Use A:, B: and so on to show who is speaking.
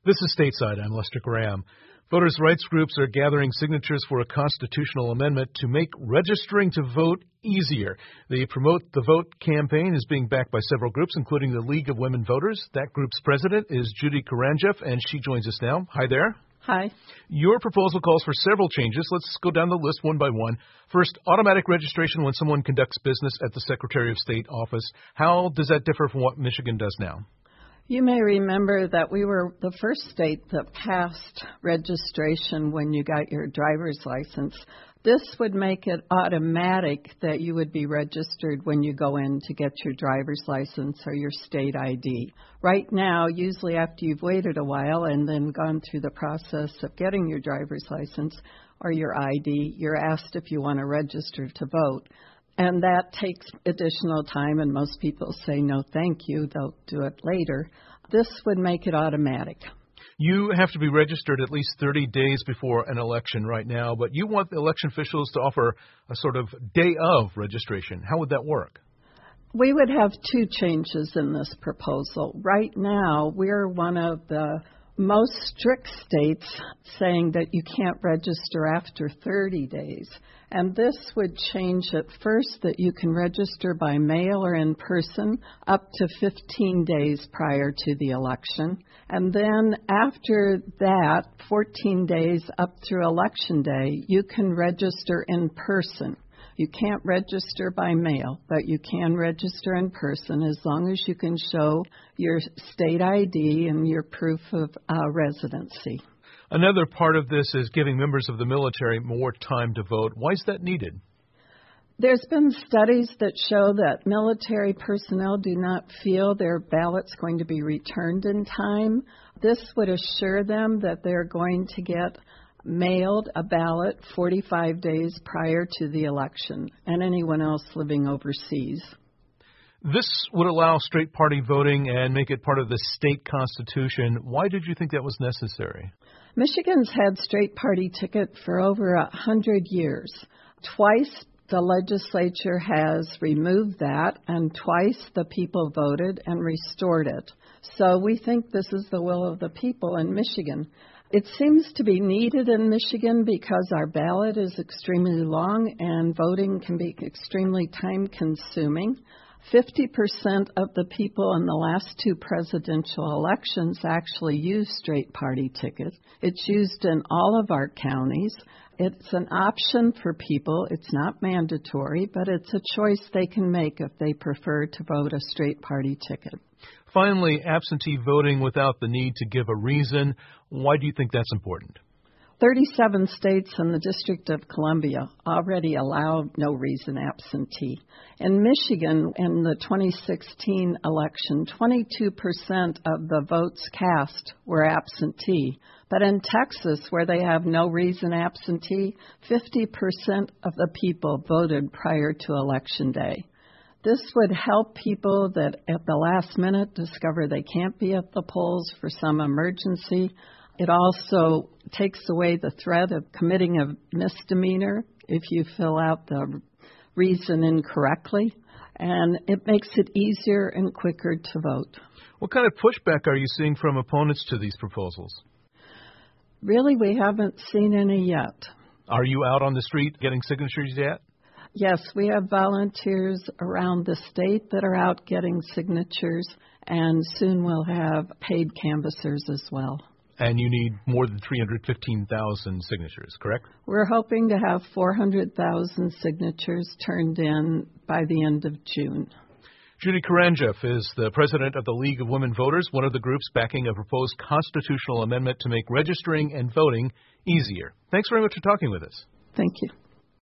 A: This is Stateside. I'm Lester Graham. Voters' rights groups are gathering signatures for a constitutional amendment to make registering to vote easier. The Promote the Vote campaign is being backed by several groups, including the League of Women Voters. That group's president is Judy Karangev, and she joins us now. Hi there.
B: Hi.
A: Your proposal calls for several changes. Let's go down the list one by one. First, automatic registration when someone conducts business at the Secretary of State office. How does that differ from what Michigan does now?
B: You may remember that we were the first state that passed registration when you got your driver's license. This would make it automatic that you would be registered when you go in to get your driver's license or your state ID. Right now, usually after you've waited a while and then gone through the process of getting your driver's license or your ID, you're asked if you want to register to vote. And that takes additional time, and most people say, no, thank you, they'll do it later. This would make it automatic.
A: You have to be registered at least 30 days before an election right now, but you want the election officials to offer a sort of day of registration. How would that work?
B: We would have two changes in this proposal. Right now, we're one of the most strict states saying that you can't register after 30 days. And this would change it first that you can register by mail or in person up to 15 days prior to the election. And then after that, 14 days up through Election Day, you can register in person. You can't register by mail, but you can register in person as long as you can show your state ID and your proof of residency.
A: Another part of this is giving members of the military more time to vote. Why is that needed?
B: There's been studies that show that military personnel do not feel their ballot's going to be returned in time. This would assure them that they're going to get mailed a ballot 45 days prior to the election, and anyone else living overseas.
A: This would allow straight party voting and make it part of the state constitution. Why did you think that was necessary?
B: Michigan's had straight party ticket for over 100 years. Twice the legislature has removed that, and twice the people voted and restored it. So we think this is the will of the people in Michigan. It seems to be needed in Michigan because our ballot is extremely long and voting can be extremely time-consuming. 50% of the people in the last two presidential elections actually use straight party tickets. It's used in all of our counties. It's an option for people. It's not mandatory, but it's a choice they can make if they prefer to vote a straight party ticket.
A: Finally, absentee voting without the need to give a reason. Why do you think that's important?
B: 37 states and the District of Columbia already allow no reason absentee. In Michigan, in the 2016 election, 22% of the votes cast were absentee. But in Texas, where they have no reason absentee, 50% of the people voted prior to Election Day. This would help people that at the last minute discover they can't be at the polls for some emergency. It also takes away the threat of committing a misdemeanor if you fill out the reason incorrectly, and it makes it easier and quicker to vote.
A: What kind of pushback are you seeing from opponents to these proposals?
B: Really, we haven't seen any yet.
A: Are you out on the street getting signatures yet?
B: Yes, we have volunteers around the state that are out getting signatures, and soon we'll have paid canvassers as well.
A: And you need more than 315,000 signatures, correct?
B: We're hoping to have 400,000 signatures turned in by the end of June.
A: Judy Karangev is the president of the League of Women Voters, one of the groups backing a proposed constitutional amendment to make registering and voting easier. Thanks very much for talking with us.
B: Thank you.